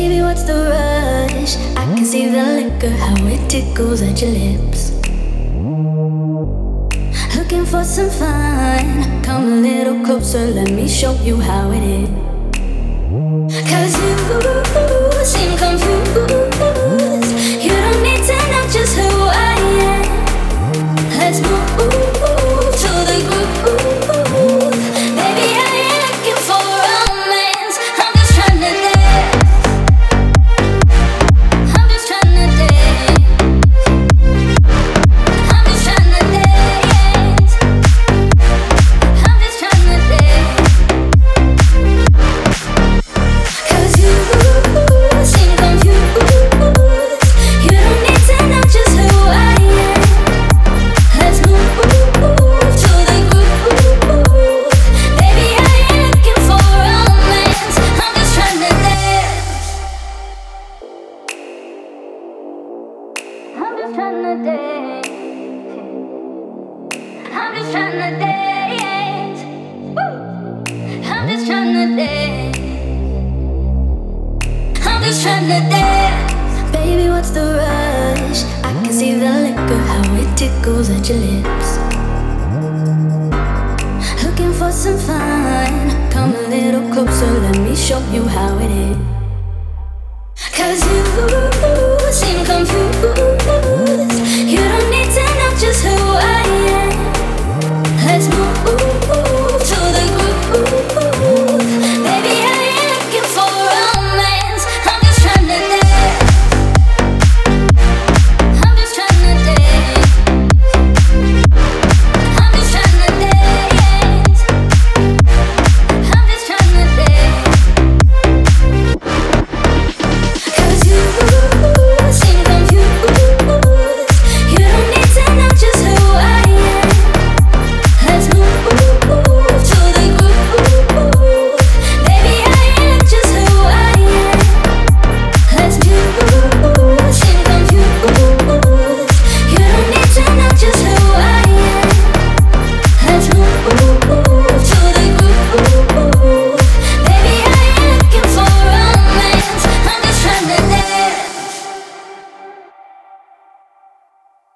Baby, what's the rush? I can see the liquor, how it tickles at your lips. Looking for some fun. Come a little closer, let me show you how it is. 'Cause you seem confused. You don't need to know just who I am. Let's move to the groove. Baby, I ain't looking for romance. I'm just trying to dance. I'm just trying to dance. I'm just trying to dance. I'm just trying to dance. 'Cause you seem confused. You don't need to know just who I am. Let's move to the groove. Baby, I ain't looking for romance. I'm just trying to dance. I'm just trying to dance. I'm just trying to dance. Woo. I'm just trying to dance. I'm just trying to dance. Baby, what's the rush? I can see the liquor, how it tickles at your lips. Looking for some fun. Come a little closer, let me show you how